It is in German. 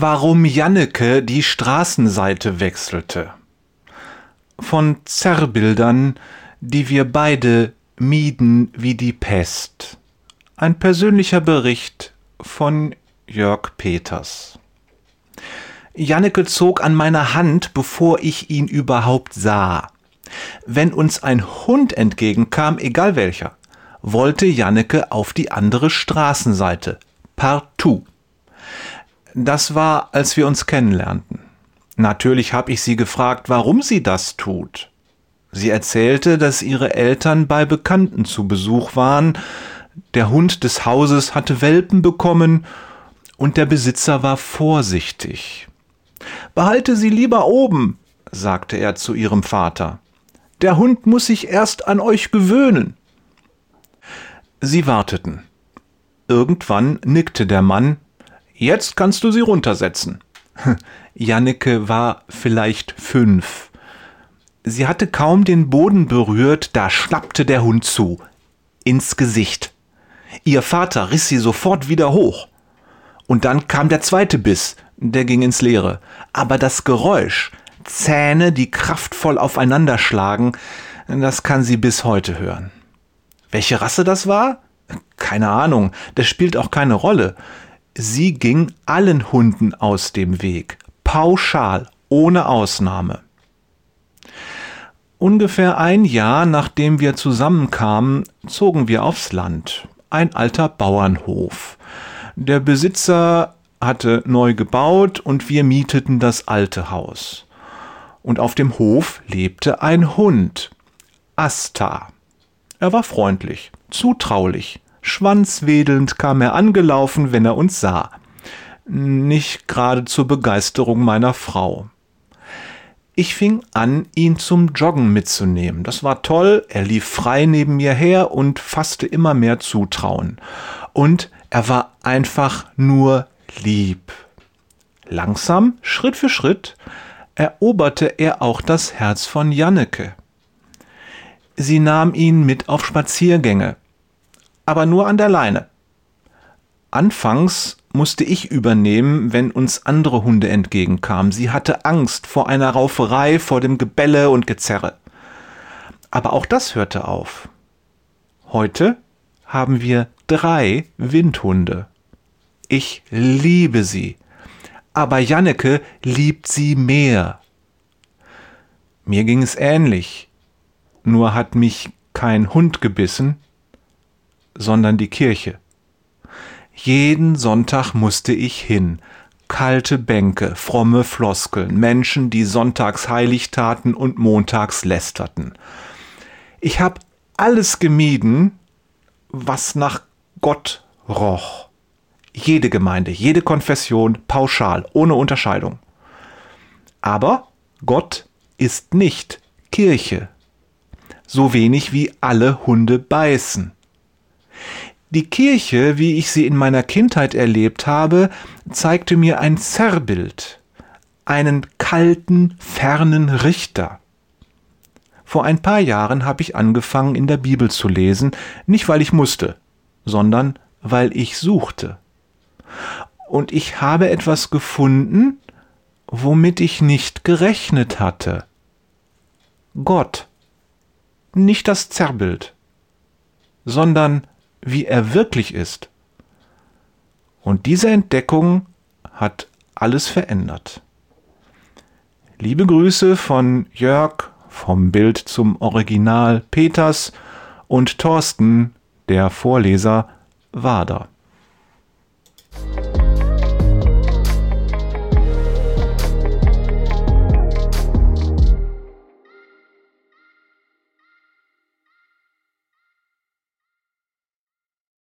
Warum Janneke die Straßenseite wechselte. Von Zerrbildern, die wir beide mieden wie die Pest. Ein persönlicher Bericht von Jörg Peters. Janneke zog an meiner Hand, bevor ich ihn überhaupt sah. Wenn uns ein Hund entgegenkam, egal welcher, wollte Janneke auf die andere Straßenseite. Partout. Das war, als wir uns kennenlernten. Natürlich habe ich sie gefragt, warum sie das tut. Sie erzählte, dass ihre Eltern bei Bekannten zu Besuch waren. Der Hund des Hauses hatte Welpen bekommen und der Besitzer war vorsichtig. »Behalte sie lieber oben«, sagte er zu ihrem Vater. »Der Hund muss sich erst an euch gewöhnen.« Sie warteten. Irgendwann nickte der Mann. »Jetzt kannst du sie runtersetzen.« Janneke war vielleicht 5. Sie hatte kaum den Boden berührt, da schnappte der Hund zu. Ins Gesicht. Ihr Vater riss sie sofort wieder hoch. Und dann kam der zweite Biss, der ging ins Leere. Aber das Geräusch, Zähne, die kraftvoll aufeinander schlagen, das kann sie bis heute hören. Welche Rasse das war? Keine Ahnung, das spielt auch keine Rolle. Sie ging allen Hunden aus dem Weg, pauschal, ohne Ausnahme. Ungefähr ein Jahr, nachdem wir zusammenkamen, zogen wir aufs Land, ein alter Bauernhof. Der Besitzer hatte neu gebaut und wir mieteten das alte Haus. Und auf dem Hof lebte ein Hund, Asta. Er war freundlich, zutraulich. Schwanzwedelnd kam er angelaufen, wenn er uns sah. Nicht gerade zur Begeisterung meiner Frau. Ich fing an, ihn zum Joggen mitzunehmen. Das war toll, er lief frei neben mir her und fasste immer mehr Zutrauen. Und er war einfach nur lieb. Langsam, Schritt für Schritt, eroberte er auch das Herz von Janneke. Sie nahm ihn mit auf Spaziergänge. Aber nur an der Leine. Anfangs musste ich übernehmen, wenn uns andere Hunde entgegenkamen. Sie hatte Angst vor einer Rauferei, vor dem Gebelle und Gezerre. Aber auch das hörte auf. Heute haben wir 3 Windhunde. Ich liebe sie, aber Janneke liebt sie mehr. Mir ging es ähnlich, nur hat mich kein Hund gebissen, sondern die Kirche. Jeden Sonntag musste ich hin. Kalte Bänke, fromme Floskeln, Menschen, die sonntags heilig taten und montags lästerten. Ich habe alles gemieden, was nach Gott roch. Jede Gemeinde, jede Konfession, pauschal, ohne Unterscheidung. Aber Gott ist nicht Kirche. So wenig wie alle Hunde beißen. Die Kirche, wie ich sie in meiner Kindheit erlebt habe, zeigte mir ein Zerrbild, einen kalten, fernen Richter. Vor ein paar Jahren habe ich angefangen, in der Bibel zu lesen, nicht weil ich musste, sondern weil ich suchte. Und ich habe etwas gefunden, womit ich nicht gerechnet hatte. Gott, nicht das Zerrbild, sondern wie er wirklich ist. Und diese Entdeckung hat alles verändert. Liebe Grüße von Jörg, vom Bild zum Original Peters und Thorsten, der Vorleser Wader.